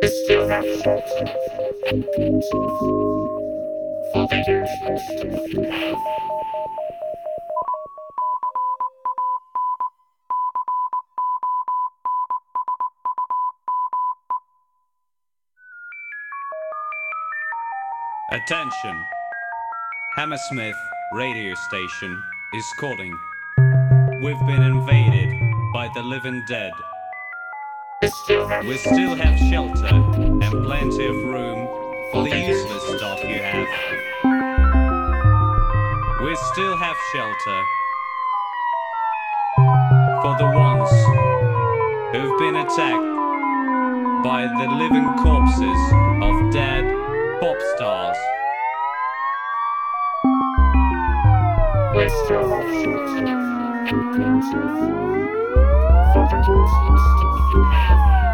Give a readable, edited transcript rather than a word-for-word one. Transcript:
still have shelter and peace for the useless you have. Attention! Hammersmith radio station is calling. We've been invaded by the living dead. We still have shelter and plenty of room for the useless stuff you have. We still have shelter for the ones who've been attacked by the living corpses of dead pop stars. We still have shelter and peace for the useless stuff you have.